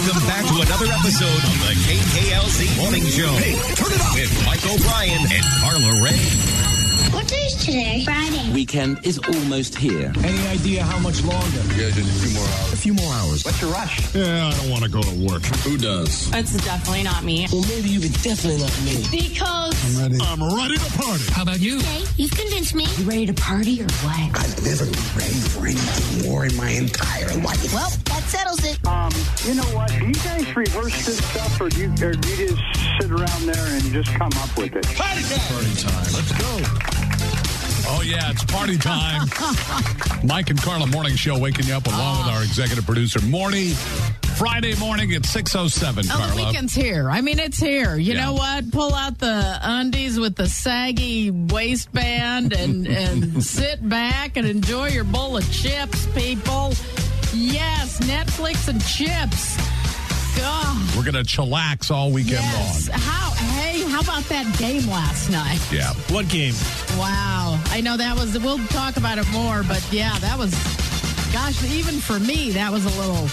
Welcome back to another episode of the KKLZ Morning Show. Hey, turn it up! With Mike O'Brien and Carla Ray. What day is today? Friday. Weekend is almost here. Any idea how much longer? Yeah, just a few more hours. A few more hours. What's your rush? Yeah, I don't want to go to work. Who does? It's definitely not me. Well, maybe you could definitely not me. Because I'm ready to party. How about you? Okay, you've convinced me. you ready to party or what? I've never been ready for anything more in my entire life. Well, that settles it. You know what? Do you guys rehearse this stuff, or do you just sit around there and just come up with it? Party time. Let's go. Oh, yeah, it's party time. Mike and Carla Morning Show waking you up along with our executive producer, Morty. Friday morning at 6:07, Carla. The weekend's here. I mean, it's here. You know what? Pull out the undies with the saggy waistband and sit back and enjoy your bowl of chips, people. Yes, Netflix and chips. God. We're going to chillax all weekend long. How about that game last night? Yeah. What game? Wow. I know that was, we'll talk about it more, but yeah, that was, gosh, even for me, that was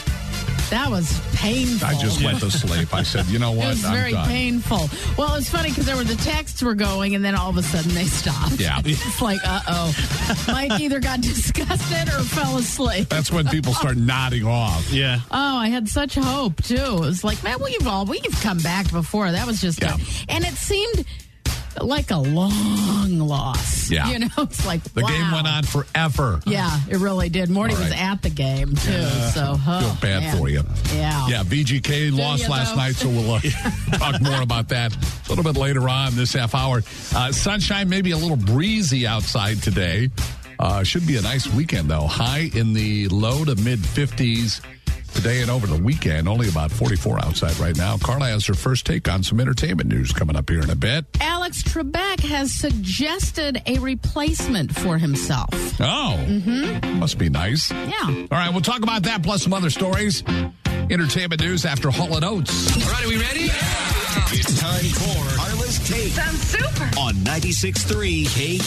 painful. I just went to sleep. I said, you know what? It was very painful. Well, it's funny because the texts were going, and then all of a sudden they stopped. Yeah. It's like, Mike either got disgusted or fell asleep. That's when people start nodding off. Yeah. Oh, I had such hope, too. It was like, man, we've come back before. That was just, and it seemed like a long loss. Yeah. You know, it's like, The game went on forever. Yeah, it really did. Morty was at the game, too. So, feel bad for you. Yeah. Yeah, VGK lost last night, so we'll talk more about that a little bit later on this half hour. Sunshine, maybe a little breezy outside today. Should be a nice weekend, though. High in the low to mid 50s. Today and over the weekend, only about 44 outside right now. Carla has her first take on some entertainment news coming up here in a bit. Alex Trebek has suggested a replacement for himself. Oh, must be nice. Yeah. All right, we'll talk about that plus some other stories. Entertainment news after Hall & Oates. All right, are we ready? Yeah. It's time for Carla's Take. Sounds super. On 96.3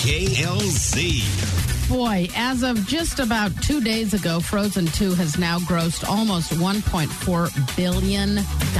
KKLZ. Boy, as of just about 2 days ago, Frozen 2 has now grossed almost $1.4 billion.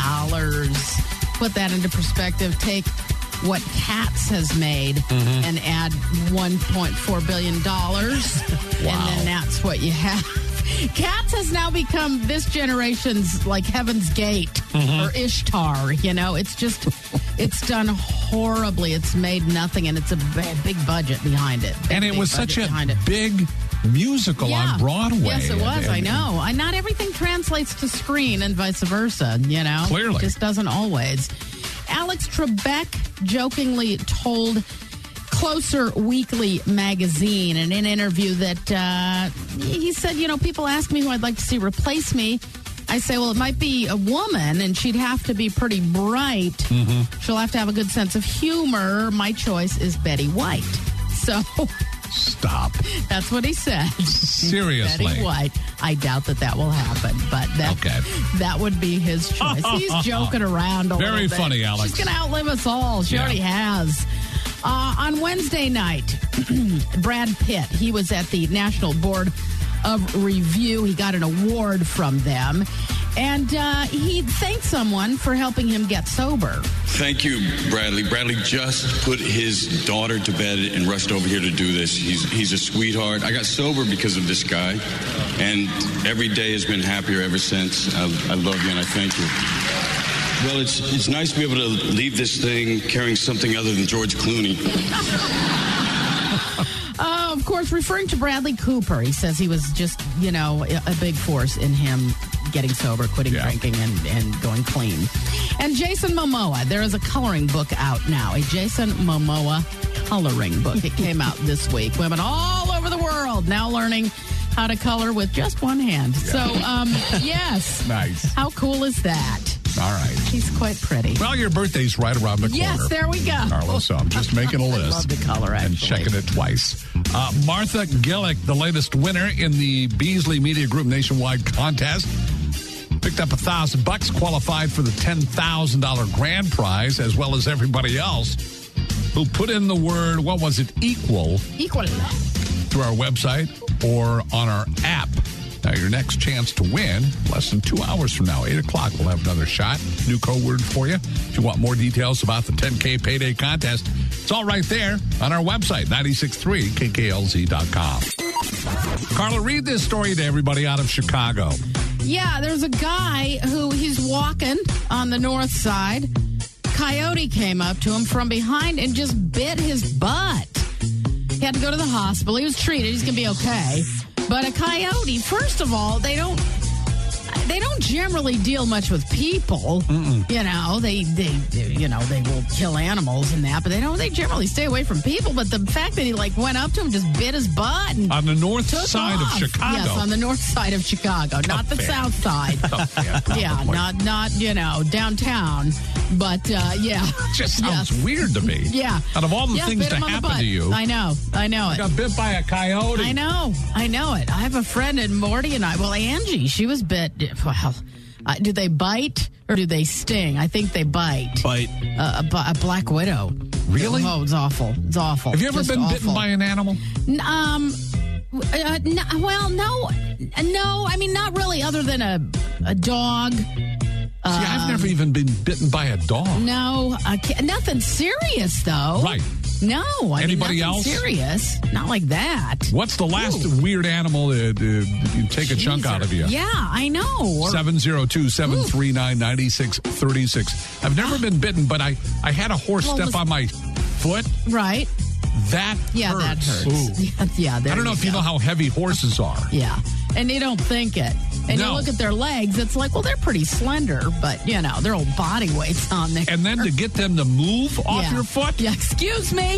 Put that into perspective. Take what Cats has made and add $1.4 billion. And then that's what you have. Cats has now become this generation's like Heaven's Gate or Ishtar. You know, it's done horribly. It's made nothing, and it's a big budget behind it. And it was such a big musical on Broadway. Yes, it was. I know. Not everything translates to screen and vice versa, you know. Clearly. It just doesn't always. Alex Trebek jokingly told Closer Weekly magazine in an interview that he said, you know, people ask me who I'd like to see replace me. I say, well, it might be a woman, and she'd have to be pretty bright. She'll have to have a good sense of humor. My choice is Betty White. So... Stop. That's what he said. Seriously. Betty White. I doubt that will happen, but that would be his choice. He's joking around a little bit. Very funny, Alex. She's going to outlive us all. She already has. On Wednesday night, Brad Pitt, he was at the National Board of Review. He got an award from them. And he thanked someone for helping him get sober. Thank you, Bradley. Bradley just put his daughter to bed and rushed over here to do this. He's a sweetheart. I got sober because of this guy, and every day has been happier ever since. I love you, and I thank you. Well, it's nice to be able to leave this thing carrying something other than George Clooney. Of course, referring to Bradley Cooper, he says he was just, you know, a big force in him getting sober, quitting drinking, and going clean. And Jason Momoa, there is a coloring book out now, a Jason Momoa coloring book. It came out this week. Women all over the world now learning how to color with just one hand. So, yes. Nice. How cool is that? All right. She's quite pretty. Well, your birthday's right around the corner. Yes, there we go. Carla, so I'm just making a list. I love the color, actually. And checking it twice. Martha Gillick, the latest winner in the Beasley Media Group nationwide contest, picked up $1,000, qualified for the $10,000 grand prize, as well as everybody else who put in the word, what was it, equal? Equal. Through our website or on our app. Now, your next chance to win, less than 2 hours from now, 8 o'clock, we'll have another shot. New code word for you. If you want more details about the 10K Payday Contest, it's all right there on our website, 963kklz.com. Carla, read this story to everybody out of Chicago. Yeah, there's a guy who he's walking on the north side. Coyote came up to him from behind and just bit his butt. He had to go to the hospital. He was treated. He's going to be okay. But a coyote, first of all, they don't generally deal much with people. Mm-mm. You know, they will kill animals and that, but they generally stay away from people. But the fact that he went up to him, just bit his butt and on the north side of Chicago. Yes, on the north side of Chicago, not the south side. Yeah, not downtown, but yeah. Just sounds weird to me. Yeah. Out of all the things to happen to you. I know it. Got bit by a coyote. I know it. I have a friend, and Morty and Angie, she was bit. Well, do they bite or do they sting? I think they bite. Bite. A black widow. Really? Oh, it's awful. It's awful. Have you ever Just been awful. bitten by an animal? No. I mean, not really, other than a dog. I've never even been bitten by a dog. No, nothing serious though. Right. No. Anybody else? Serious? Not like that. What's the last weird animal that take a chunk out of you? Yeah, I know. 702-739-9636. I've never been bitten, but I had a horse step on my foot. Right. That hurts. That hurts. Ooh. Yeah. I don't know if you know how heavy horses are. Yeah. And they don't think it. And you look at their legs, it's like, well, they're pretty slender, but, their whole body weight's on there. And then to get them to move off your foot? Yeah, excuse me.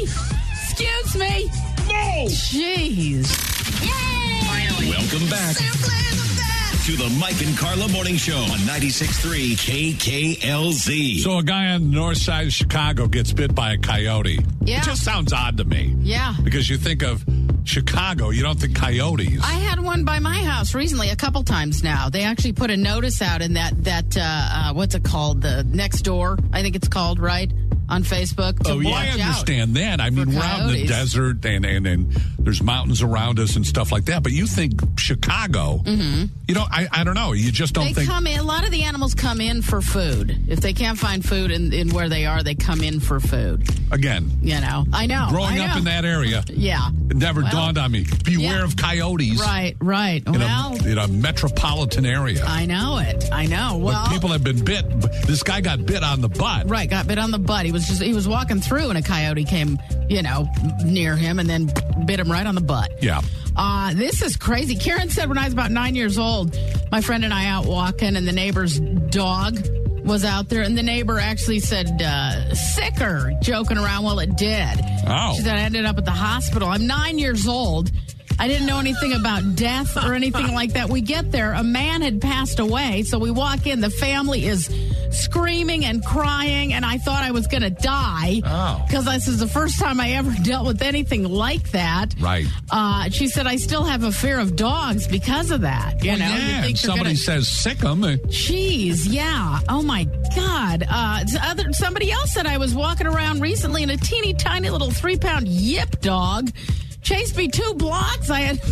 No! Jeez. Yay! Welcome back to the Mike and Carla Morning Show on 96.3 KKLZ. So a guy on the north side of Chicago gets bit by a coyote. Yeah. It just sounds odd to me. Yeah. Because you think of Chicago, you don't think coyotes. I had one by my house recently, a couple times now. They actually put a notice out in that what's it called? The Next Door, I think it's called, right? On Facebook. I understand that. I mean, we're out in the desert and there's mountains around us and stuff like that. But you think Chicago, I don't know. You just don't think. A lot of the animals come in for food. If they can't find food in where they are, they come in for food. Again. I know. Growing up in that area. Yeah. It never dawned on me. Beware of coyotes. Right. In a metropolitan area. I know it. Well, but people have been bit. This guy got bit on the butt. Right, got bit on the butt. He was walking through and a coyote came, near him and then bit him right on the butt. Yeah. This is crazy. Karen said when I was about 9 years old, my friend and I out walking and the neighbor's dog was out there and the neighbor actually said, sicker, joking around. Well, it did. Oh. She said I ended up at the hospital. I'm 9 years old. I didn't know anything about death or anything like that. We get there. A man had passed away. So we walk in. The family is screaming and crying. And I thought I was going to die. Oh. Because this is the first time I ever dealt with anything like that. Right. She said, I still have a fear of dogs because of that. You know, yeah. You think Somebody says sick them. Jeez, yeah. Oh, my God. Somebody else said I was walking around recently and a teeny tiny little 3-pound yip dog chased me 2 blocks. I had...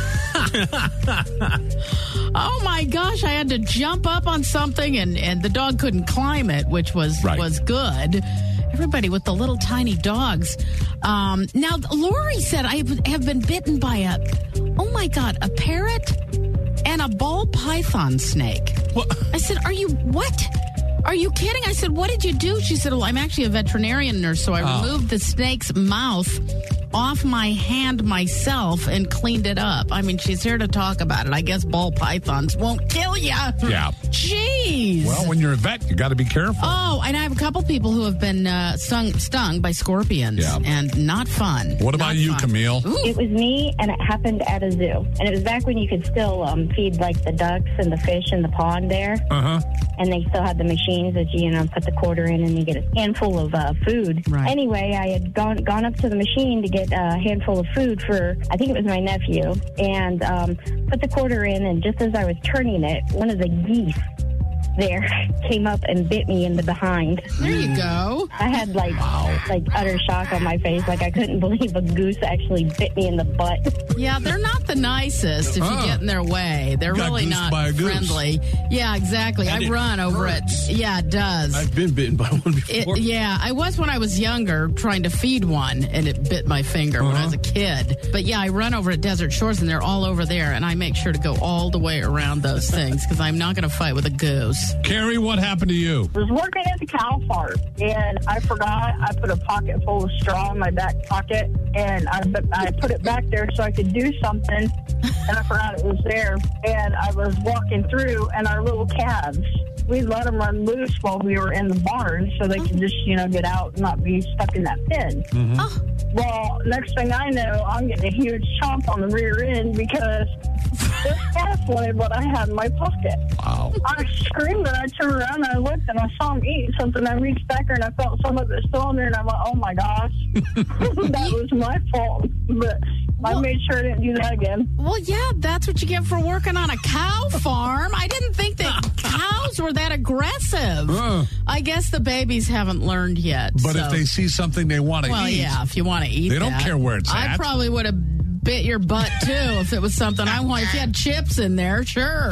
Oh, my gosh. I had to jump up on something, and the dog couldn't climb it, which was good. Everybody with the little tiny dogs. Now, Lori said I have been bitten by a parrot and a ball python snake. What? I said, what? Are you kidding? I said, what did you do? She said, well, I'm actually a veterinarian nurse, so I removed the snake's mouth off my hand myself and cleaned it up. I mean, she's here to talk about it. I guess ball pythons won't kill you. Yeah. Jeez. Well, when you're a vet, you got to be careful. Oh, and I have a couple people who have been stung by scorpions, and not fun. What about you, Camille? Ooh. It was me, and it happened at a zoo. And it was back when you could still feed, like, the ducks and the fish in the pond there. Uh-huh. And they still had the machines that you put the quarter in and you get a handful of food. Right. Anyway, I had gone up to the machine to get a handful of food for, I think it was my nephew, and put the quarter in, and just as I was turning it, one of the geese there came up and bit me in the behind. There you go. I had like utter shock on my face. Like I couldn't believe a goose actually bit me in the butt. Yeah, they're not the nicest if you get in their way. They're really not friendly. Yeah, exactly. I run over it. Yeah, it does. I've been bitten by one before. I was when I was younger trying to feed one, and it bit my finger when I was a kid. But yeah, I run over at Desert Shores, and they're all over there, and I make sure to go all the way around those things because I'm not going to fight with a goose. Carrie, what happened to you? I was working at the cow farm, and I forgot I put a pocket full of straw in my back pocket, and I put it back there so I could do something, and I forgot it was there. And I was walking through, and our little calves, we let them run loose while we were in the barn so they could just, get out and not be stuck in that pen. Well, next thing I know, I'm getting a huge chomp on the rear end because this calf wanted what I had in my pocket. Wow. I screamed, and I turned around, and I looked, and I saw him eating something. I reached back there, and I felt some of it still in there, and I went, oh, my gosh. That was my fault. But I made sure I didn't do that again. Well, yeah, that's what you get for working on a cow farm. I didn't think that cows were that aggressive. I guess the babies haven't learned yet. But if they see something they want to eat. Well, yeah, if you want to eat they don't care where it's at. I probably would have bit your butt, too, if it was something I want. If you had chips in there, sure.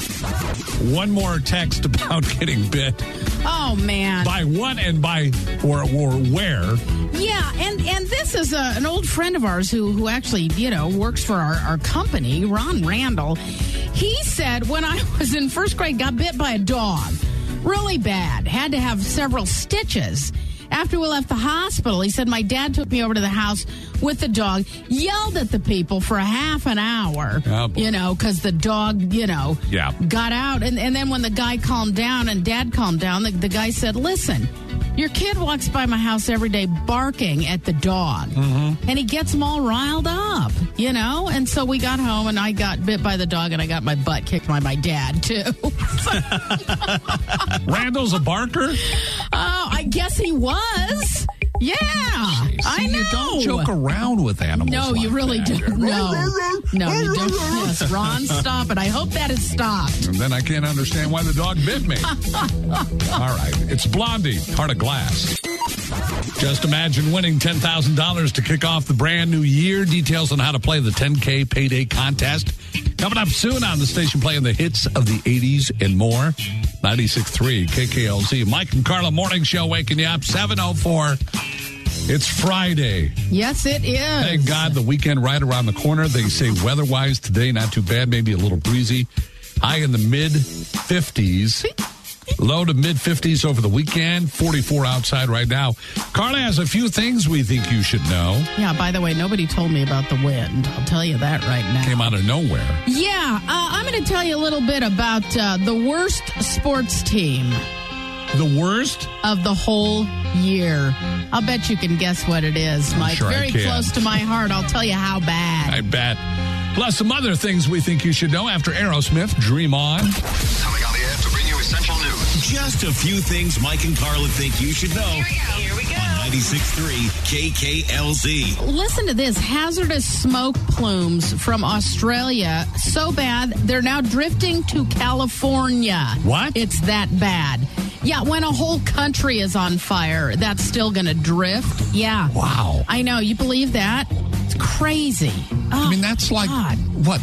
One more text about getting bit. Oh, man. By what and by or where? Yeah, and this is an old friend of ours who actually, works for our company, Ron Randall. He said when I was in first grade, got bit by a dog. Really bad. Had to have several stitches. After we left the hospital, he said my dad took me over to the house with the dog, yelled at the people for a half an hour, because the dog, got out. And then when the guy calmed down and Dad calmed down, the guy said, listen, your kid walks by my house every day barking at the dog, and he gets them all riled up, And so we got home, and I got bit by the dog, and I got my butt kicked by my dad, too. Randall's a barker? Oh, I guess he was. Yeah, I know. You don't joke around with animals. No, you really don't. No, you don't. Yes, Ron, stop it. I hope that is stopped. And then I can't understand why the dog bit me. All right. It's Blondie, Heart of Glass. Just imagine winning $10,000 to kick off the brand new year. Details on how to play the 10K payday contest coming up soon on the station, playing the hits of the 80s and more. 96.3 KKLZ. Mike and Carla Morning Show waking you up. 7:04. It's Friday. Yes, it is. Thank God the weekend right around the corner. They say weather-wise today, not too bad, maybe a little breezy. High in the mid-50s. Low to mid-50s over the weekend. 44 outside right now. Carla has a few things we think you should know. Yeah, by the way, nobody told me about the wind. I'll tell you that right now. Came out of nowhere. Yeah, I'm going to tell you a little bit about the worst sports team. The worst? Of the whole year. I'll bet you can guess what it is, Mike. Sure Very close to my heart. I'll tell you how bad. I bet. Plus some other things we think you should know after Aerosmith, Dream On. Coming on the air to bring you essential news. Just a few things Mike and Carla think you should know. Here we go. On 96.3 KKLZ. Listen to this. Hazardous smoke plumes from Australia. So bad, they're now drifting to California. What? It's that bad. Yeah, when a whole country is on fire, that's still going to drift. Yeah. Wow. I know. You believe that? It's crazy. Oh, I mean, that's like, what,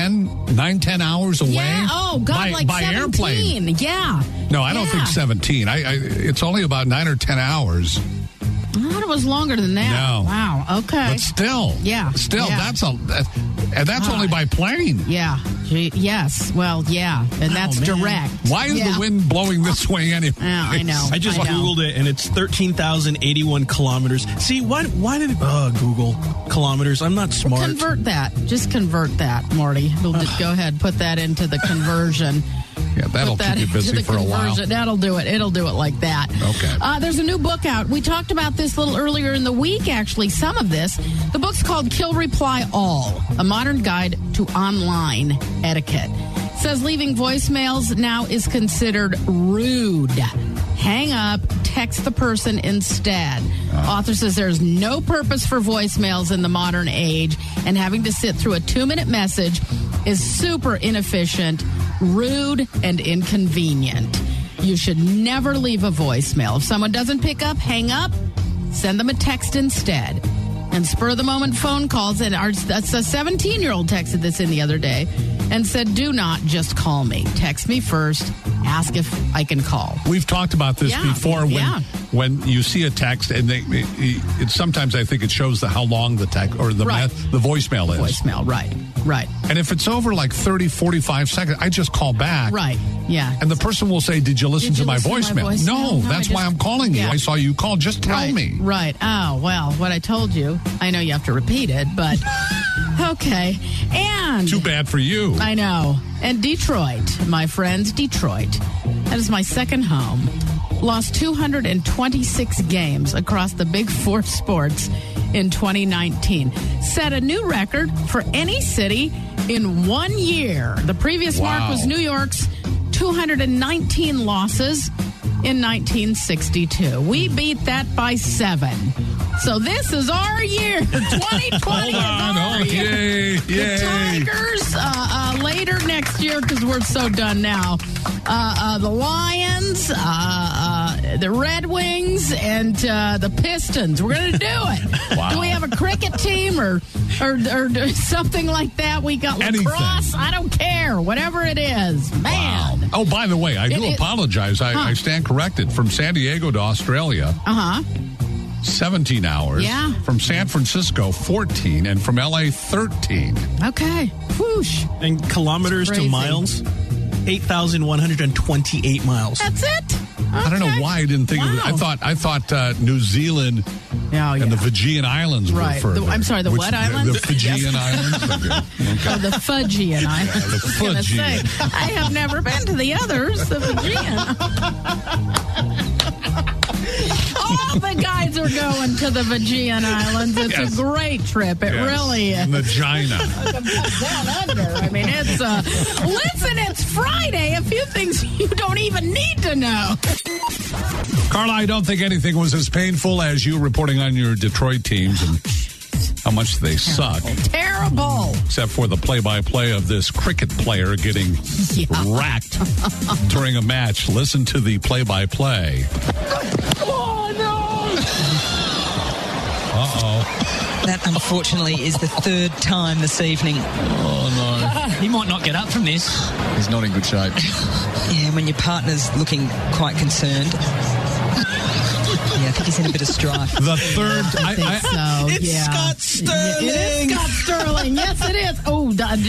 10 hours away? Yeah. Oh, God, by 17. Airplane. Yeah. No, I don't think 17. It's only about 9 or 10 hours. I thought it was longer than that. No. Wow. Okay. But still. Yeah. Still, yeah. that's only by plane. Yeah. Yes. Well, yeah. And that's direct. Why is the wind blowing this way anyway? Yeah, I know. I just Googled it, and it's 13,081 kilometers. See, why did Google kilometers? I'm not smart. Convert that. Just convert that, Marty. We'll just go ahead and put that into the conversion. Yeah, that'll keep you busy for a while. That'll do it. It'll do it like that. Okay. There's a new book out. We talked about this a little earlier in the week, actually, some of this. The book's called Kill, Reply, All, A Modern Guide to Online Etiquette. It says leaving voicemails now is considered rude. Hang up, text the person instead. Author says there's no purpose for voicemails in the modern age, and having to sit through a 2-minute message is super inefficient, rude, and inconvenient. You should never leave a voicemail. If someone doesn't pick up, hang up, send them a text instead. And spur-of-the-moment phone calls. And a 17-year-old texted this in the other day and said, do not just call me. Text me first. Ask if I can call. We've talked about this before when you see a text and it sometimes I think it shows how long the text or the voicemail is. Voicemail, right. And if it's over like 30, 45 seconds, I just call back. Right, yeah. And the person will say, did you listen to my voicemail? No, that's why I'm calling you. I saw you call. Just tell me. Right. Oh, well, what I told you, I know you have to repeat it, but okay. And too bad for you. I know. And Detroit, my friends, Detroit. That is my second home. Lost 226 games across the Big Four sports in 2019. Set a new record for any city in 1 year. The previous mark was New York's 219 losses in 1962. We beat that by 7. So this is our year. 2020 is our year. Yay. The Tigers later next year, because we're so done now. The Lions, the Red Wings, and the Pistons. We're going to do it. Wow. Do we have a cricket team or something like that? We got lacrosse. I don't care. Whatever it is. Man. Wow. Oh, by the way, I do apologize. I stand corrected. From San Diego to Australia. 17 hours. Yeah. From San Francisco, 14. And from LA, 13. Okay. Whoosh. And kilometers to miles, 8,128 miles. That's it? Okay. I don't know why I didn't think of it. I thought New Zealand and the Fijian Islands were further. I'm sorry, the what islands? The Fijian Islands? Okay. Oh, the Fijian Islands. The Fijian. I have never been to the others, the Fijian. All the guys are going to the Fijian Islands. It's a great trip. It really is. Vagina. Down under. I mean, it's listen, it's Friday. A few things you don't even need to know. Carla, I don't think anything was as painful as you reporting on your Detroit teams and how much they suck. Terrible. Except for the play-by-play of this cricket player getting racked during a match. Listen to the play-by-play. Oh, no! Uh-oh. That, unfortunately, is the third time this evening. Oh, no. He might not get up from this. He's not in good shape. Yeah, when your partner's looking quite concerned. Yeah, I think he's in a bit of strife. The third... I think so. It's Scott Sterling. It is Scott Sterling. Yes, it is. Oh,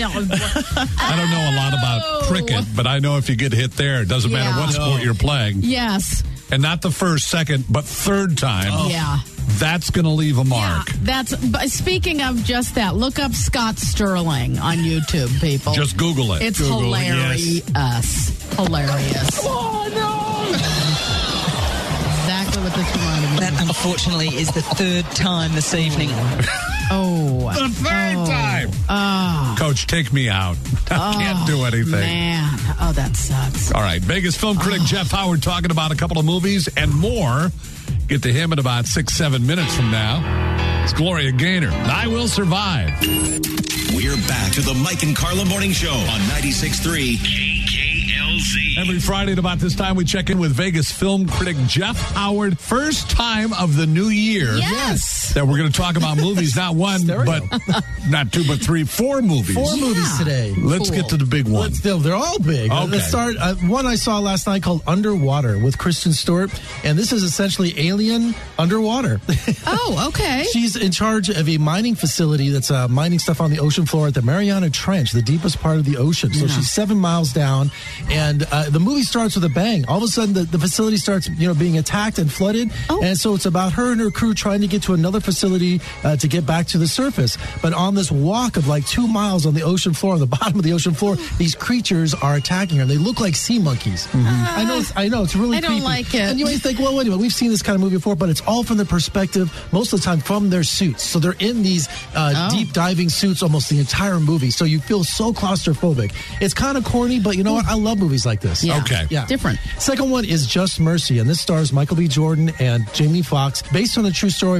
I don't know a lot about cricket, but I know if you get hit there, it doesn't matter what sport you're playing. Yes. And not the first, second, but third time. Yeah. That's going to leave a mark. Yeah, but speaking of just that, look up Scott Sterling on YouTube, people. Just Google it. It's Google hilarious. Yes. Hilarious. Oh, no! Exactly what this reminded me. That, unfortunately, is the third time this evening. Oh. The third time. Coach, take me out. I can't do anything. Man. Oh, that sucks. All right. Vegas film critic Jeff Howard talking about a couple of movies and more. Get to him in about 6-7 minutes from now. It's Gloria Gaynor. I Will Survive. We're back to the Mike and Carla Morning Show on 96.3 KKLZ. Every Friday at about this time, we check in with Vegas film critic Jeff Howard. First time of the new year. Yes. That we're going to talk about movies. Not one, but not two, but three, 4 movies. 4 movies today. Let's get to the big one. They're all big. Okay. Let's start. One I saw last night called Underwater with Kristen Stewart. And this is essentially Alien underwater. Oh, okay. She's in charge of a mining facility that's mining stuff on the ocean floor at the Mariana Trench, the deepest part of the ocean. So she's 7 miles down. And the movie starts with a bang. All of a sudden, the facility starts being attacked and flooded. Oh. And so it's about her and her crew trying to get to another facility to get back to the surface. But on this walk of like 2 miles on the ocean floor, on the bottom of the ocean floor, these creatures are attacking her. They look like sea monkeys. Mm-hmm. I know. It's really creepy. I don't like it. And you might think, well, wait a minute. We've seen this kind of movie before, but it's all from the perspective, most of the time, from their suits. So they're in these deep diving suits almost the entire movie. So you feel so claustrophobic. It's kind of corny, but you know what? I love movies like this. Yeah. Okay. Yeah. Different. Second one is Just Mercy, and this stars Michael B. Jordan and Jamie Foxx, based on a true story about a man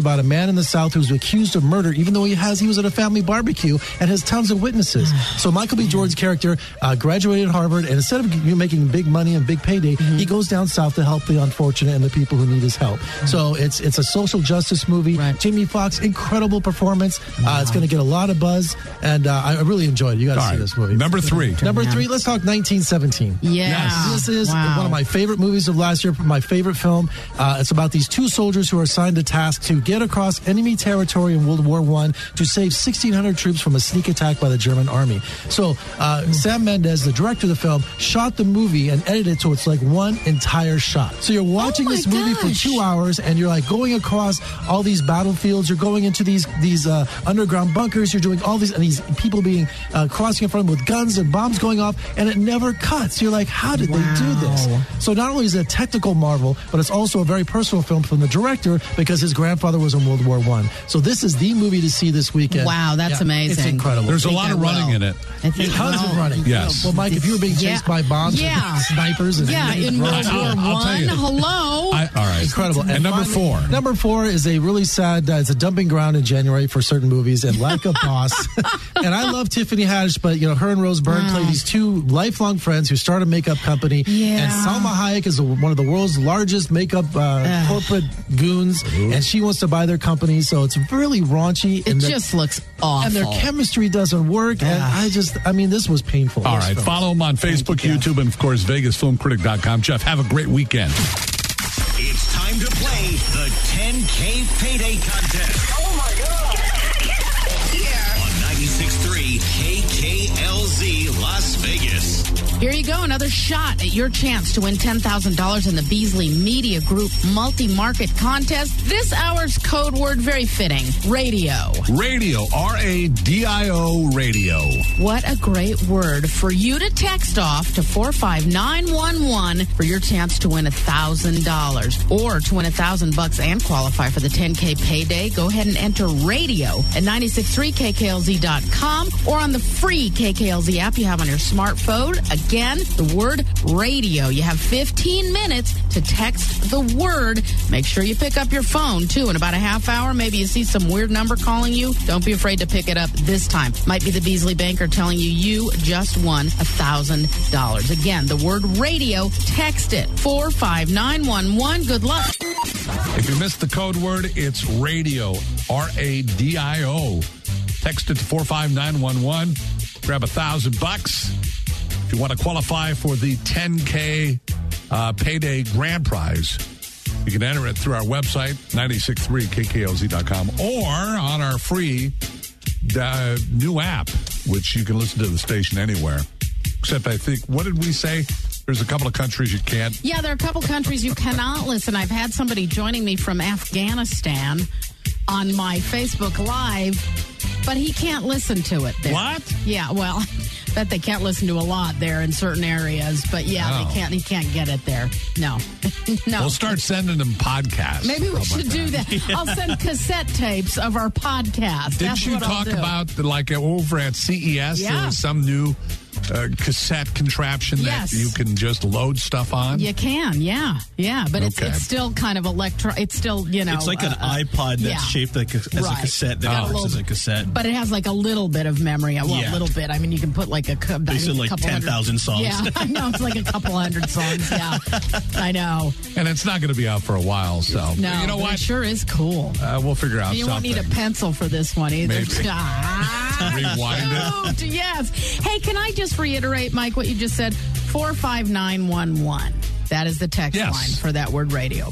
in the South who's accused of murder, even though he was at a family barbecue and has tons of witnesses. So Michael B. Jordan's character graduated at Harvard, and instead of making big money and big payday, he goes down south to help the unfortunate and the people who need his help. So it's a social justice movie. Right. Jamie Foxx, incredible performance. It's going to get a lot of buzz, and I really enjoyed it. You got to see this movie. Number 3. Number 3, let's talk 1917. Yes. This is one of my favorite movies of last year, my favorite film. It's about these 2 soldiers who are assigned a task to get across enemy territory in World War I to save 1,600 troops from a sneak attack by the German army. So Sam Mendes, the director of the film, shot the movie and edited it so it's like one entire shot. So you're watching this movie for 2 hours, and you're like going across all these battlefields. You're going into these underground bunkers. You're doing all these, and these people being crossing in front of them with guns and bombs going off, and it never cuts. You're like, how did they do this? So not only is it a technical marvel, but it's also a very personal film from the director because his grandfather was in World War I. So this is the movie to see this weekend. Wow, that's amazing. It's incredible. There's a lot of running in it. Tons of running. Yes. Well, Mike, if you were being chased by bombs, snipers, and in World War I, hello. All right. Incredible. And number 4. Number 4 is a really sad, it's a dumping ground in January for certain movies, and Like a Boss. And I love Tiffany Haddish, but her and Rose Byrne play these 2 lifelong friends who start a makeup company. And Salma Hayek is one of the world's largest makeup corporate goons, and she wants to buy their company, so it's really raunchy. It just looks awful. And their chemistry doesn't work, and this was painful. All right, follow them on Facebook, YouTube, and of course, VegasFilmCritic.com. Jeff, have a great weekend. It's time to play the 10K Payday Contest. Oh, my God. On 96.3 KKLZ Las Vegas. Here you go, another shot at your chance to win $10,000 in the Beasley Media Group multi-market contest. This hour's code word, very fitting, radio. Radio, R-A-D-I-O, radio. What a great word for you to text off to 45911 for your chance to win $1,000. Or to win $1,000 and qualify for the 10K payday, go ahead and enter radio at 963kklz.com or on the free KKLZ app you have on your smartphone. Again, the word radio. You have 15 minutes to text the word. Make sure you pick up your phone, too. In about a half hour, maybe you see some weird number calling you. Don't be afraid to pick it up this time. Might be the Beasley banker telling you just won $1,000. Again, the word radio. Text it. 45911. Good luck. If you missed the code word, it's radio, R-A-D-I-O. Text it to 45911. Grab $1,000. If you want to qualify for the 10K payday grand prize, you can enter it through our website, 963kklz.com, or on our free new app, which you can listen to the station anywhere. Except I think, what did we say? There's a couple of countries you can't. Yeah, there are a couple countries you cannot listen. I've had somebody joining me from Afghanistan on my Facebook Live, but he can't listen to it there. What? Yeah, well, bet they can't listen to a lot there in certain areas, but yeah, they can't. He can't get it there. No. We'll start sending them podcasts. Maybe we should do that. Yeah. I'll send cassette tapes of our podcast. Didn't you talk about, over at CES, there was some new cassette contraption that you can just load stuff on? You can, yeah. But it's still kind of it's still, It's like an iPod that's shaped like as a cassette that works as a cassette. But it has like a little bit of memory. Well, a little bit. I mean, you can put like they said like 10,000 songs. Yeah, I know. It's like a couple hundred songs. Yeah, I know. And it's not going to be out for a while, so. No, you know what? It sure is cool. We'll figure out you something. You won't need a pencil for this one either. Maybe. Rewind it. Yes. Hey, can I just reiterate, Mike, what you just said? 45911. That is the text line for that word radio.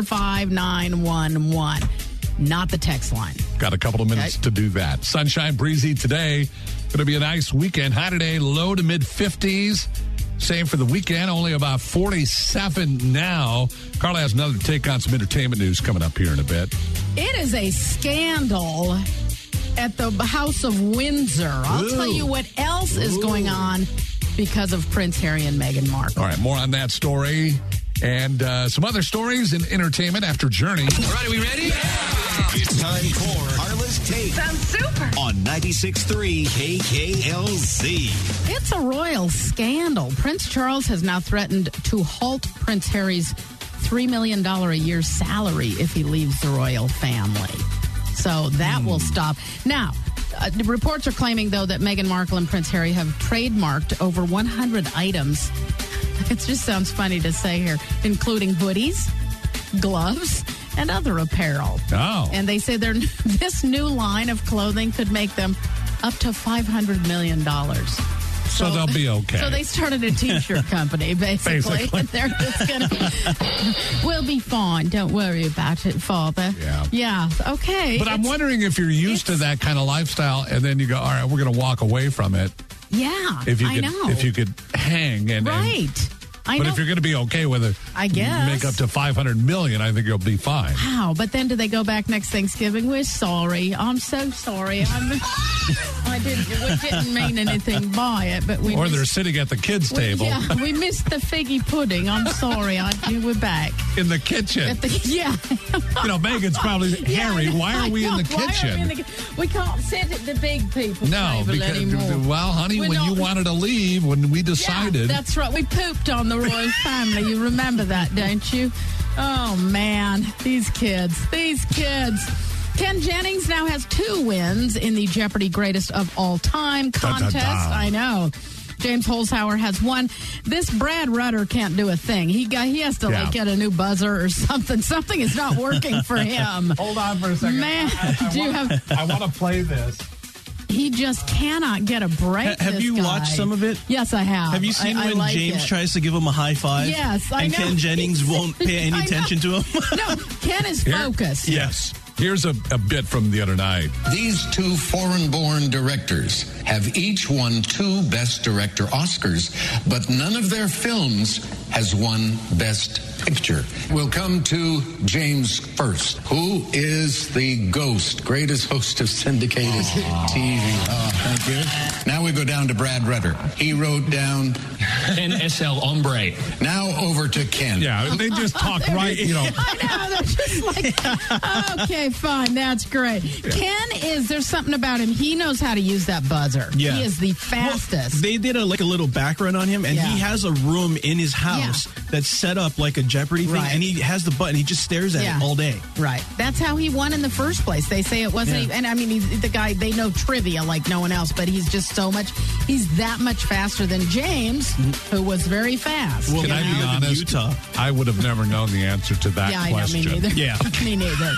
45911. Not the text line. Got a couple of minutes to do that. Sunshine, breezy today. Going to be a nice weekend. High today, low to mid 50s. Same for the weekend, only about 47 now. Carla has another take on some entertainment news coming up here in a bit. It is a scandal at the House of Windsor. I'll tell you what else is going on because of Prince Harry and Meghan Markle. All right, more on that story and some other stories in entertainment after Journey. All right, are we ready? Yeah. It's time for Carla's Take. Sounds super. On 96.3 KKLZ. It's a royal scandal. Prince Charles has now threatened to halt Prince Harry's $3 million a year salary if he leaves the royal family. So that will stop. Now, the reports are claiming, though, that Meghan Markle and Prince Harry have trademarked over 100 items. It just sounds funny to say here, including hoodies, gloves, and other apparel. Oh. And they say this new line of clothing could make them up to $500 million. So they'll be okay. So they started a T-shirt company, basically. And they're just going to, we'll be fine. Don't worry about it, Father. Yeah, okay. But I'm wondering if you're used to that kind of lifestyle, and then you go, all right, we're going to walk away from it. Yeah, I know. If you could hang and... Right. But if you're going to be okay with it, I guess. Make up to $500 million, I think you'll be fine. Wow, but then do they go back next Thanksgiving? We're sorry. I'm so sorry. We didn't mean anything by it, but we. Or they're sitting at the kids' table. Yeah, we missed the figgy pudding. I'm sorry. We're back in the kitchen. Meghan's probably Harry. Why are we in the kitchen? We can't sit at the big people table anymore. Well, honey, when you wanted to leave, when we decided, that's right. We pooped on the royal family. You remember that, don't you? Oh man, these kids. Ken Jennings now has 2 wins in the Jeopardy Greatest of All Time contest. I know. James Holzhauer has 1. This Brad Rutter can't do a thing. He has to get a new buzzer or something. Something is not working for him. Hold on for a second. Man, I want to play this. He just cannot get a break. Have you watched some of it? Yes, I have. Have you seen when James tries to give him a high five? Yes, I know. And Ken Jennings won't pay any attention to him? No, Ken is focused. Yes. Here's a bit from the other night. These 2 foreign-born directors have each won 2 Best Director Oscars, but none of their films has won Best Picture. We'll come to James first, who is the greatest host of syndicated TV. Oh, thank you. Now we go down to Brad Rutter. He wrote down... NSL Hombre. Now over to Ken. Yeah, they just talk right, I know, they're just like, okay, fine, that's great. Yeah. Ken there's something about him. He knows how to use that buzzer. Yeah. He is the fastest. Well, they did a little background on him, and he has a room in his house that's set up like a Jeopardy thing, and he has the button. He just stares at it all day. Right. That's how he won in the first place. They say it wasn't even, and I mean, he's the guy, they know trivia like no one else, but he's just he's that much faster than James, who was very fast. Well, can I be honest? Utah. I would have never known the answer to that question. Me neither. Yeah. Me neither.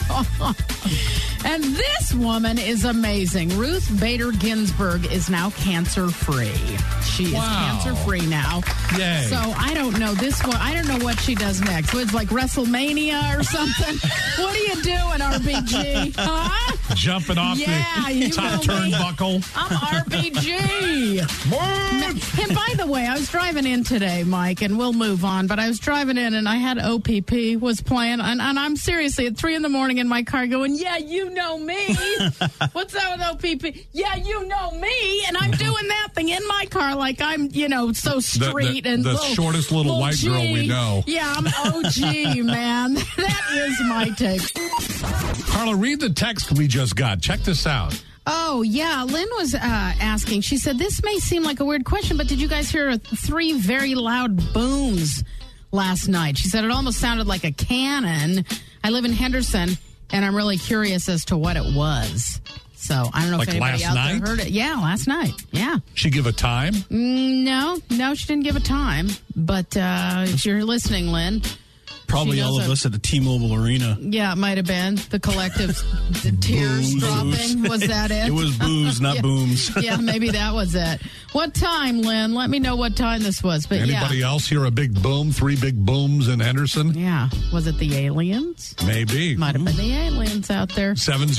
And this woman is amazing. Ruth Bader Ginsburg is now cancer-free. She is cancer-free now. Yay. So I don't know this one. I don't know what she does next. It's like WrestleMania or something. What are you doing, RBG? Huh? Jumping off the top turnbuckle. I'm RBG. And by the way, I was driving in today, Mike, and we'll move on, but I was driving in and I had OPP was playing, and I'm seriously at 3 a.m. in my car going, yeah, you know me. What's that with OPP? Yeah, you know me. And I'm doing that thing in my car like I'm, so street. The shortest little white girl we know. Yeah, I'm OG, man. That is my take. Carla, read the text we just got. Check this out. Oh, yeah. Lynn was asking. She said, this may seem like a weird question, but did you guys hear 3 very loud booms last night? She said it almost sounded like a cannon. I live in Henderson, and I'm really curious as to what it was. So I don't know if anybody out there heard it. Yeah, last night. Yeah. She give a time? No, she didn't give a time. But if you're listening, Lynn. Probably all of us at the T-Mobile Arena. Yeah, it might have been. The collective tears dropping. Was that it? It was booze, not booms. Yeah, maybe that was it. What time, Lynn? Let me know what time this was. But anybody else hear a big boom? 3 big booms in Henderson? Yeah. Was it the aliens? Maybe. Might have been the aliens out there.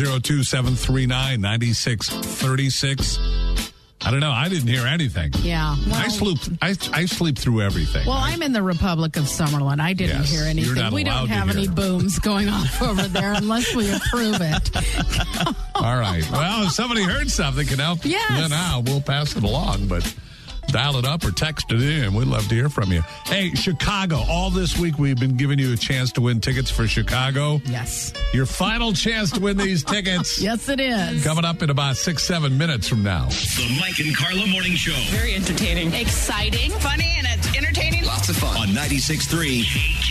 702-739-9636. I don't know. I didn't hear anything. Yeah. Well, I sleep through everything. Well, I'm in the Republic of Summerlin. I didn't hear anything. We don't have any booms going off over there unless we approve it. All right. Well, if somebody heard something can help, then we'll pass it along. But dial it up or text it in. We'd love to hear from you. Hey, Chicago. All this week we've been giving you a chance to win tickets for Chicago. Yes. Your final chance to win these tickets. Yes, it is. Coming up in about 6-7 minutes from now. The Mike and Carla Morning Show. Very entertaining. Exciting. Funny and it's entertaining. Lots of fun. On 96.3 KKL.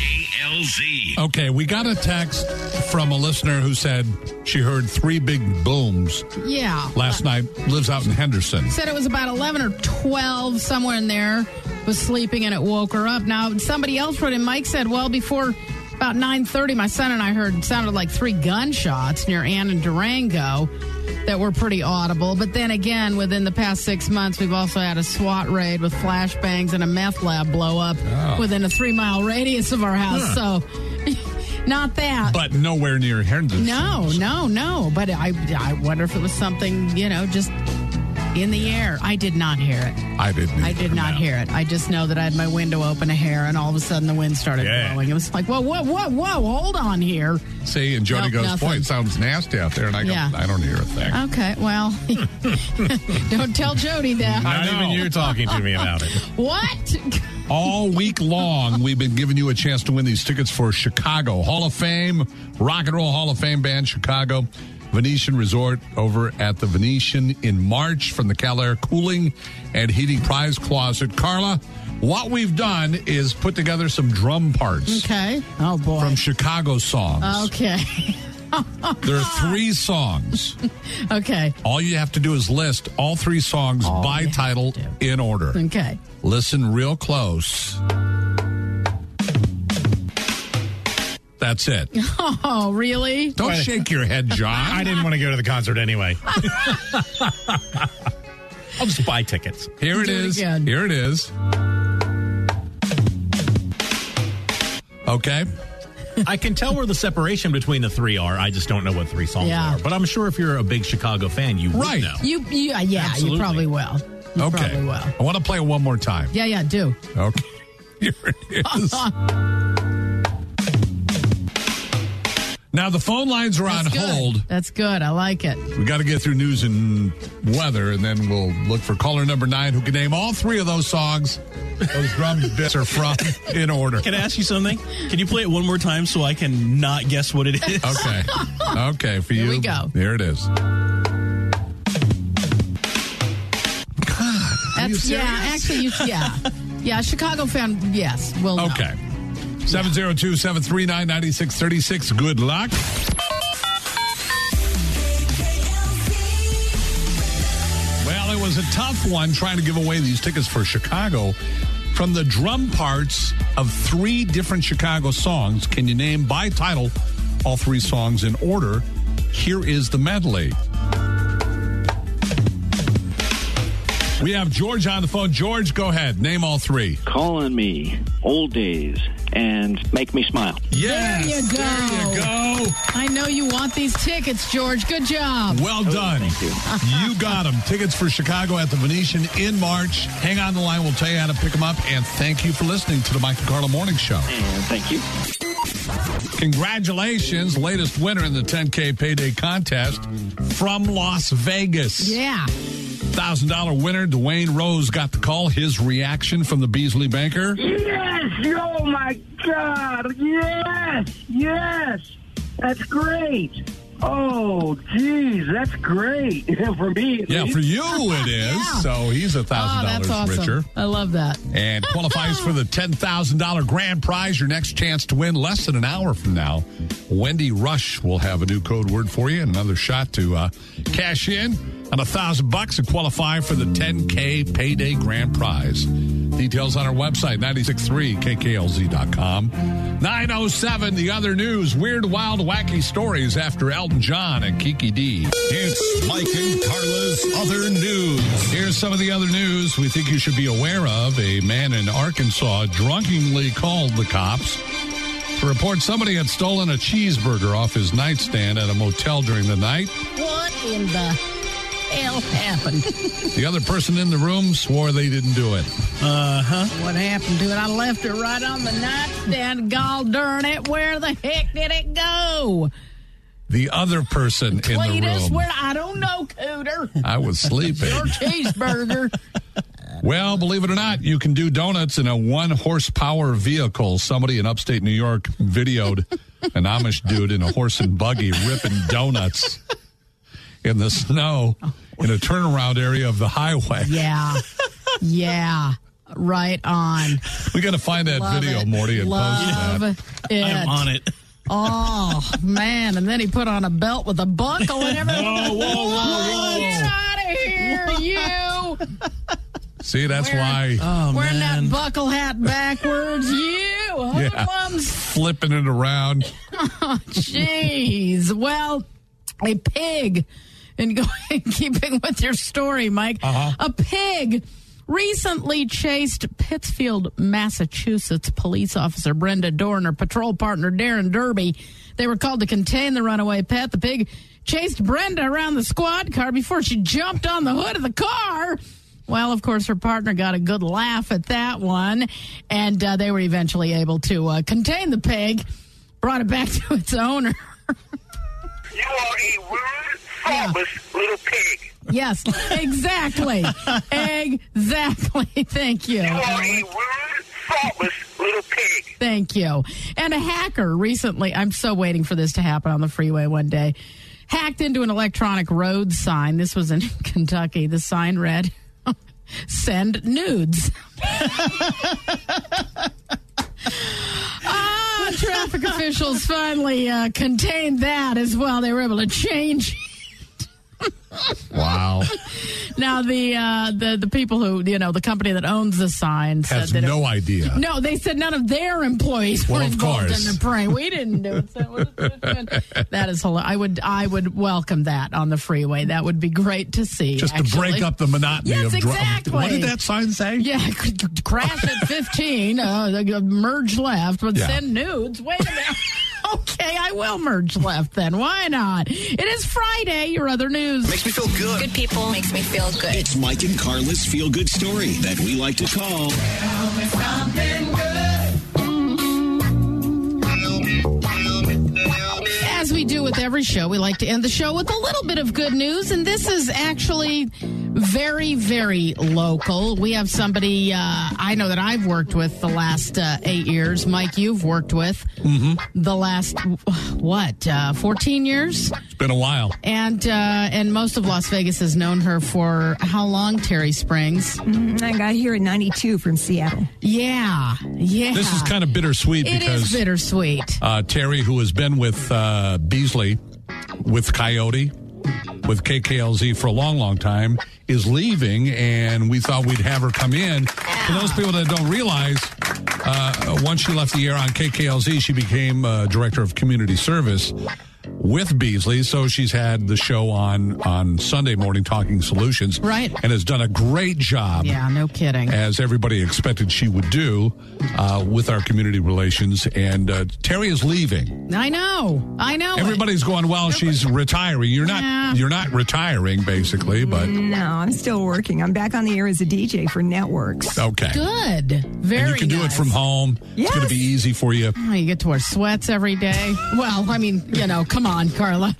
KKLZ. Okay, we got a text from a listener who said she heard 3 big booms Yeah. last night. Lives out in Henderson. Said it was about 11 or 12, somewhere in there, was sleeping and it woke her up. Now, somebody else wrote in, Mike said, well, before about 9:30, my son and I heard it sounded like 3 gunshots near Ann and Durango that were pretty audible. But then again, within the past 6 months, we've also had a SWAT raid with flashbangs and a meth lab blow up within a 3-mile radius of our house. So, not that. But nowhere near Henderson. No. But I wonder if it was something, just in the air. I did not hear it. I did not hear it. I just know that I had my window open a hair, and all of a sudden the wind started blowing. It was like, whoa, hold on here. See, and Jody goes, nothing. boy, it sounds nasty out there. And I go, I don't hear a thing. Okay, well, don't tell Jody that. Not even you talking to me about it. What? All week long, we've been giving you a chance to win these tickets for Chicago Hall of Fame, Rock and Roll Hall of Fame band, Chicago Venetian Resort over at the Venetian in March from the Cal Air Cooling and Heating Prize Closet. Carla, what we've done is put together some drum parts. Okay. Oh, boy. From Chicago songs. Okay. There are 3 songs. Okay. All you have to do is list all 3 songs by title in order. Okay. Listen real close. That's it. Oh, really? Don't shake your head, John. I didn't want to go to the concert anyway. I'll just buy tickets. Here it is. Here it is. Okay. I can tell where the separation between the 3 are. I just don't know what 3 songs are. But I'm sure if you're a big Chicago fan, you would know. You probably will. You probably will. I want to play it one more time. Yeah, do. Okay. Here it is. Now, the phone lines are on hold. That's good. I like it. We got to get through news and weather, and then we'll look for caller number 9 who can name all 3 of those songs those drum bits are from in order. Can I ask you something? Can you play it one more time so I can not guess what it is? Okay. Okay, for you. Here we go. Here it is. Yeah, Chicago fan, yes, will know. Okay. 702-739-9636. Good luck. Well, it was a tough one trying to give away these tickets for Chicago. From the drum parts of 3 different Chicago songs, can you name by title all 3 songs in order? Here is the medley. We have George on the phone. George, go ahead. Name all 3. Call on Me, Old Days, and Make Me Smile. Yes. There you go. There you go. I know you want these tickets, George. Good job. Well done. Thank you. You got them. Tickets for Chicago at the Venetian in March. Hang on the line. We'll tell you how to pick them up. And thank you for listening to the Mike and Carla Morning Show. And thank you. Congratulations. Latest winner in the 10K payday contest from Las Vegas. Yeah. $1,000 winner, Dwayne Rose, got the call. His reaction from the Beasley Banker. Yes! Oh, my God! Yes! That's great! Oh, geez, that's great. For me, at least. For you it is. Yeah. So he's $1,000 that's awesome. richer. I love that. And qualifies for the $10,000 grand prize. Your next chance to win less than an hour from now. Wendy Rush will have a new code word for you and another shot to cash in on $1,000 and qualify for the 10K payday grand prize. Details on our website, 963kklz.com. 9:07, the other news. Weird, wild, wacky stories after Elton John and Kiki D. It's Mike and Carla's Other News. Here's some of the other news we think you should be aware of. A man in Arkansas drunkenly called the cops to report somebody had stolen a cheeseburger off his nightstand at a motel during the night. What in the hell happened? The other person in the room swore they didn't do it. What happened to it? I left it right on the nightstand. Gall darn it. Where the heck did it go? The other person in the room. Where? I don't know, Cooter. I was sleeping. Your cheeseburger. Well, believe it or not, you can do donuts in a 1-horsepower vehicle. Somebody in upstate New York videoed an Amish dude in a horse and buggy ripping donuts in the snow in a turnaround area of the highway. Yeah. Right on. We got to find that video, Morty, and post that. I'm on it. Oh, man. And then he put on a belt with a buckle and everything. Whoa. Get out of here, you. See, that's why. Wearing that buckle hat backwards, you. Hoodlums. Flipping it around. Oh, jeez. Well, a pig, and keeping with your story, Mike, a pig recently chased Pittsfield, Massachusetts police officer Brenda Dorner, patrol partner Darren Derby. They were called to contain the runaway pet. The pig chased Brenda around the squad car before she jumped on the hood of the car. Well, of course, her partner got a good laugh at that one, and they were eventually able to contain the pig, brought it back to its owner. You are a rude, thoughtless little pig. Yes, exactly. Exactly. Thank you. You are a rude, thoughtless little pig. Thank you. And a hacker recently, I'm so waiting for this to happen on the freeway one day, hacked into an electronic road sign. This was in Kentucky. The sign read, "Send nudes." Traffic officials finally contained that as well. They were able to change. Wow. Now, the people who, the company that owns the sign said has that no idea. No, they said none of their employees were involved in the prank. We didn't do it. So that is hilarious. I would welcome that on the freeway. That would be great to see. Just to break up the monotony yes, of exactly. What did that sign say? Yeah, crash at 15, merge left, but send nudes. Wait a minute. Okay, I will merge left then. Why not? It is Friday. Your other news. Makes me feel good. Good people makes me feel good. It's Mike and Carla's feel-good story that we like to call... Tell me something good. As we do with every show, we like to end the show with a little bit of good news, and this is actually very, very local. We have somebody I know that I've worked with the last 8 years. Mike, you've worked with the last, 14 years? It's been a while. And most of Las Vegas has known her for how long, Terry Springs? I got here in 92 from Seattle. Yeah. This is kind of bittersweet because... It is bittersweet. Terry, who has been with Beasley, with Coyote, with KKLZ for a long, long time, is leaving, and we thought we'd have her come in. For those people that don't realize, once she left the air on KKLZ, she became Director of Community Service with Beasley, so she's had the show on Sunday morning, Talking Solutions. Right. And has done a great job. Yeah, no kidding. As everybody expected she would do with our community relations. And Terry is leaving. I know. Everybody's going, well, she's retiring. You're not retiring, basically, but... No, I'm still working. I'm back on the air as a DJ for networks. Okay. Good. Very And you can do it from home. Yes. It's going to be easy for you. Oh, you get to wear sweats every day. Well, I mean, come on, Carla.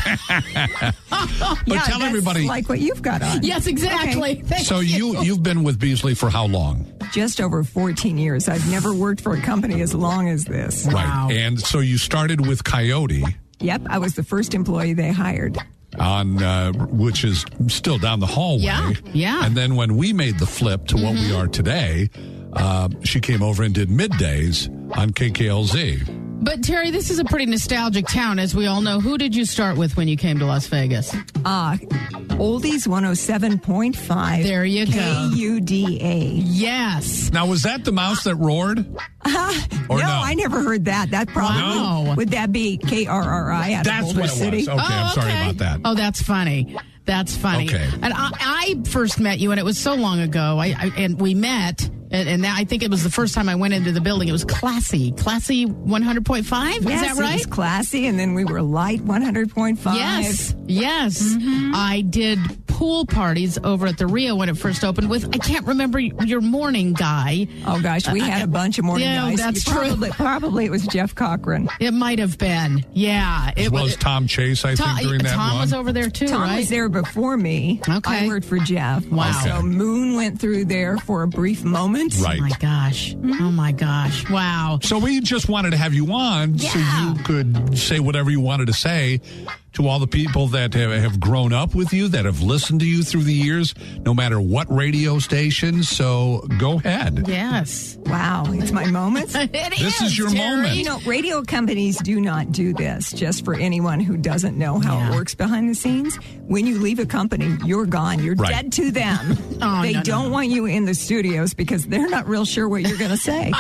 But tell everybody. Like what you've got on. Yes, exactly. Okay. Thank so you've been with Beasley for how long? Just over 14 years. I've never worked for a company as long as this. Wow. Right. And so you started with Coyote. Yep. I was the first employee they hired. On which is still down the hallway. Yeah. And then when we made the flip to what we are today, she came over and did middays on KKLZ. But, Terry, this is a pretty nostalgic town, as we all know. Who did you start with when you came to Las Vegas? Oldies 107.5. There you go. KUDA. Yes. Now, was that the mouse that roared? Or no, I never heard that. That probably would that be KRRI out That's of Boulder what it City? was. Okay, I'm sorry about that. Oh, that's funny. That's funny. Okay. And I first met you, and it was so long ago. And we met, and I think it was the first time I went into the building. It was Classy 100.5. Is that right? It was Classy, and then we were Light 100.5. Yes. I did pool parties over at the Rio when it first opened with, I can't remember your morning guy. Oh, gosh, we had a bunch of morning guys. That's true. Probably it was Jeff Cochran. It might have been. Yeah. As well as Tom Chase, I think, during that Tom one. was over there, too, Tom right? was there before me. Okay. I worked for Jeff. Wow. Okay. So Moon went through there for a brief moment. Right. Oh, my gosh. Oh, my gosh. Wow. So we just wanted to have you on so you could say whatever you wanted to say to all the people that have grown up with you, that have listened to you through the years, no matter what radio station. So go ahead. Yes. Wow, it's my moment. This is your moment. You know, radio companies do not do this, just for anyone who doesn't know how it works behind the scenes. When you leave a company, you're gone. You're dead to them. They don't want you in the studios because they're not real sure what you're going to say.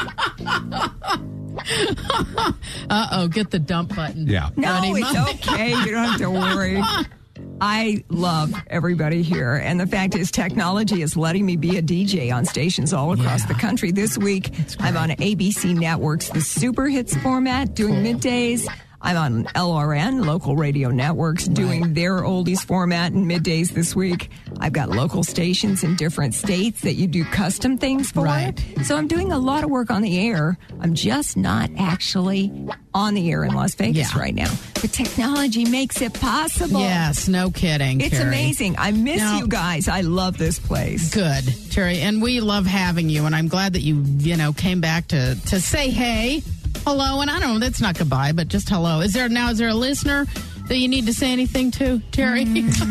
Get the dump button. Yeah. No, it's okay. You don't have to worry. I love everybody here. And the fact is, technology is letting me be a DJ on stations all across the country. This week, I'm on ABC Network's The Super Hits format, doing middays. I'm on LRN, local radio networks, doing their oldies format and middays this week. I've got local stations in different states that you do custom things for. So I'm doing a lot of work on the air. I'm just not actually on the air in Las Vegas right now. But technology makes it possible. Yes, no kidding, It's Terry. amazing. I miss you guys. I love this place. Good, Terry. And we love having you. And I'm glad that you came back to say hey. Hello, and I don't know, that's not goodbye, but just hello. Is there a listener that you need to say anything to, Terry?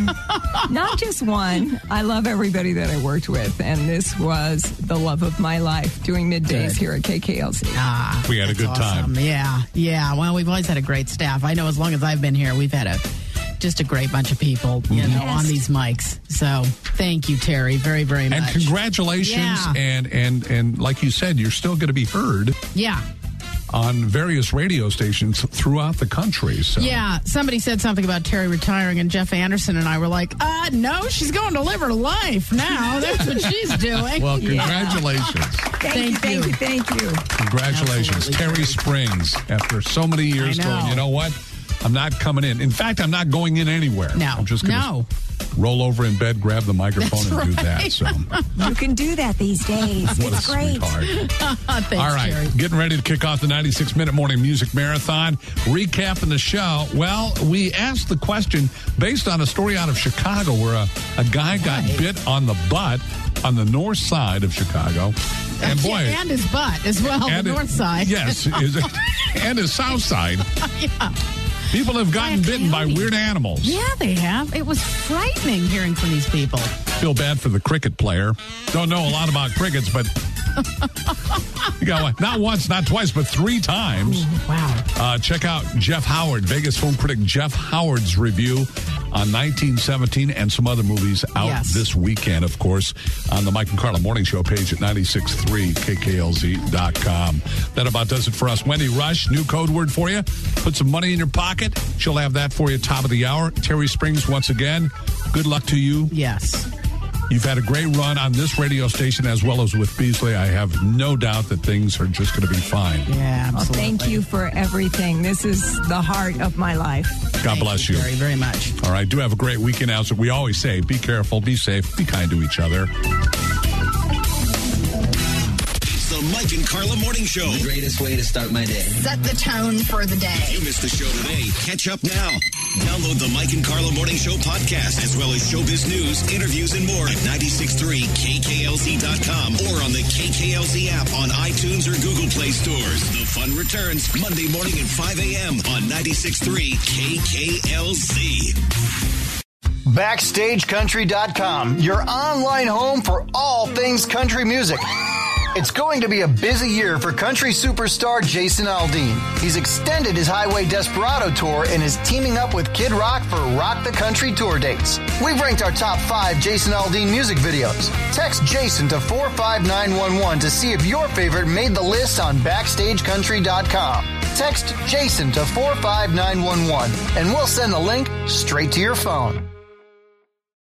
Not just one. I love everybody that I worked with, and this was the love of my life, doing middays here at KKLZ. We had a good time. Yeah. Well, we've always had a great staff. I know as long as I've been here, we've had just a great bunch of people, on these mics. So thank you, Terry, very, very much. And congratulations. And like you said, you're still going to be heard. Yeah. On various radio stations throughout the country. So. Yeah, somebody said something about Terry retiring, and Jeff Anderson and I were like, no, she's going to live her life now. That's what she's doing. Well, congratulations. Thank you. Congratulations. Absolutely. Terry Springs, after so many years going, you know what? I'm not coming in. In fact, I'm not going in anywhere. No. I'm just going to roll over in bed, grab the microphone, and do that. So you can do that these days. What it's a great. Thanks, all right, Terry. Getting ready to kick off the 96-minute morning music marathon. Recapping the show. Well, we asked the question based on a story out of Chicago where a guy got bit on the butt on the north side of Chicago. And boy, and his butt as well, the north side. Yes, and his south side. Yeah. People have gotten bitten by weird animals. Yeah, they have. It was frightening hearing from these people. Feel bad for the cricket player. Don't know a lot about crickets, but you got not once, not twice, but 3 times. Wow. Check out Jeff Howard, Vegas film critic Jeff Howard's review on 1917 and some other movies out this weekend, of course, on the Mike and Carla Morning Show page at 963kklz.com. That about does it for us. Wendy Rush, new code word for you. Put some money in your pocket. She'll have that for you top of the hour. Terry Springs, once again, good luck to you. Yes. You've had a great run on this radio station as well as with Beasley. I have no doubt that things are just going to be fine. Yeah, absolutely. Well, thank you for everything. This is the heart of my life. God bless you. Very, very much. All right. Do have a great weekend. As we always say, be careful, be safe, be kind to each other. The Mike and Carla Morning Show. The greatest way to start my day. Set the tone for the day. If you missed the show today, catch up now. Download the Mike and Carla Morning Show podcast, as well as showbiz news, interviews, and more at 963kklz.com or on the KKLZ app on iTunes or Google Play stores. The fun returns Monday morning at 5 a.m. on 963 KKLZ. BackstageCountry.com, your online home for all things country music. It's going to be a busy year for country superstar Jason Aldean. He's extended his Highway Desperado tour and is teaming up with Kid Rock for Rock the Country tour dates. We've ranked our top 5 Jason Aldean music videos. Text Jason to 45911 to see if your favorite made the list on BackstageCountry.com. Text Jason to 45911 and we'll send the link straight to your phone.